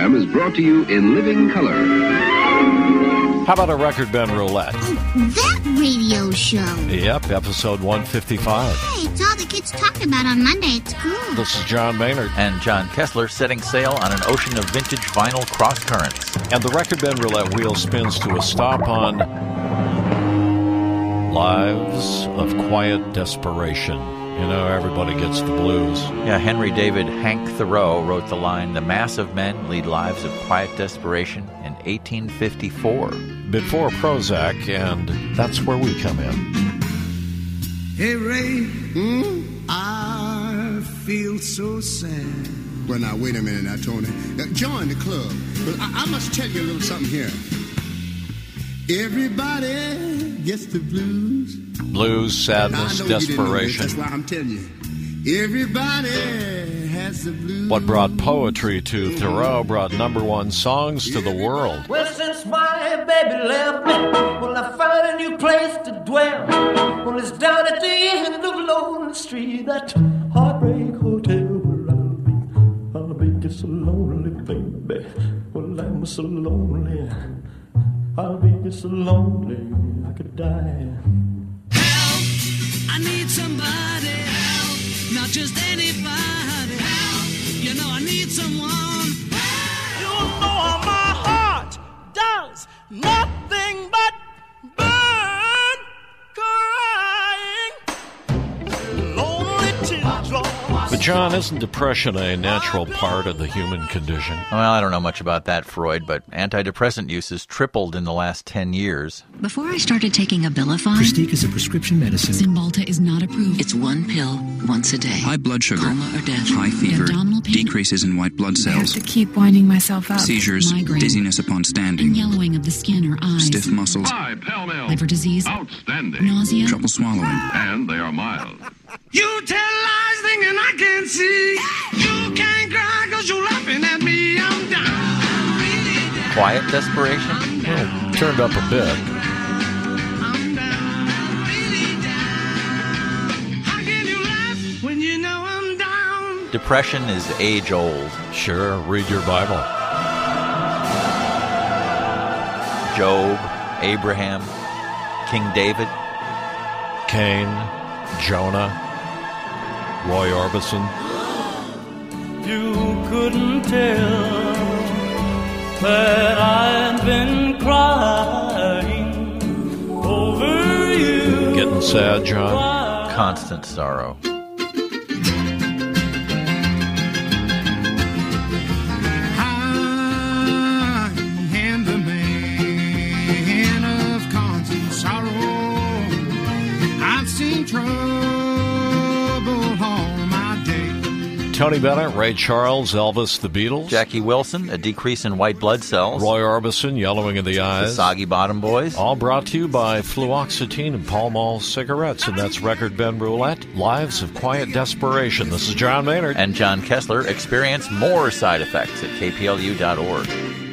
program is brought to you in living color. How about a Record Ben Roulette? Oh, that radio show. Yep, episode 155. Hey, it's all the kids talk about on Monday at school. This is John Maynard. And John Kessler setting sail on an ocean of vintage vinyl cross currents. And the Record Ben Roulette wheel spins to a stop on Lives of Quiet Desperation. You know, everybody gets the blues. Yeah, Henry David Hank Thoreau wrote the line, "The mass of men lead lives of quiet desperation" in 1854. Before Prozac, and that's where we come in. Hey, Ray, I feel so sad. Well, now, wait a minute now, Tony. Join the club. But I must tell you a little something here. Everybody gets the blues. Blues, sadness, desperation. That's why I'm telling you. Everybody has the blues. What brought poetry to Thoreau brought number one songs to the world. Well, since my baby left me, well, I found a new place to dwell. Well, it's down at the end of Lonely Street, that Heartbreak Hotel where I'll be just so lonely, baby. Well, I'm so lonely. I'll be just so lonely, I could die. Help! I need somebody. Help! Not just anybody. Help! You know I need someone. Help! You know how my heart does nothing but burn, crying, lonely teardrops. But John, isn't depression a natural part of the human condition? Well, I don't know much about that, Freud, but antidepressant use has tripled in the last 10 years. Before I started taking Abilify, Pristiq is a prescription medicine. Cymbalta is not approved. It's one pill once a day. High blood sugar, coma or death, high fever, abdominal pain, decreases in white blood cells. I have to keep winding myself up. Seizures, migraine, dizziness upon standing, and yellowing of the skin or eyes, stiff muscles, liver disease, outstanding, nausea, trouble swallowing, and they are mild. You tell lies thinking I can't see. You can't cry because you're laughing at me. I'm down. Quiet desperation? Well, turned up a bit. I'm down. Really down. How can you laugh when you know I'm down? Depression is age-old. Sure, read your Bible. Job, Abraham, King David, Cain, Jonah, Roy Orbison. You couldn't tell that I've been crying over you. Getting sad, John? constant sorrow. Tony Bennett, Ray Charles, Elvis, the Beatles. Jackie Wilson, a decrease in white blood cells. Roy Orbison, yellowing in the eyes. The Soggy Bottom Boys. All brought to you by Fluoxetine and Pall Mall cigarettes. And that's Record Ben Roulette, Lives of Quiet Desperation. This is John Maynard. And John Kessler. Experience more side effects at kplu.org.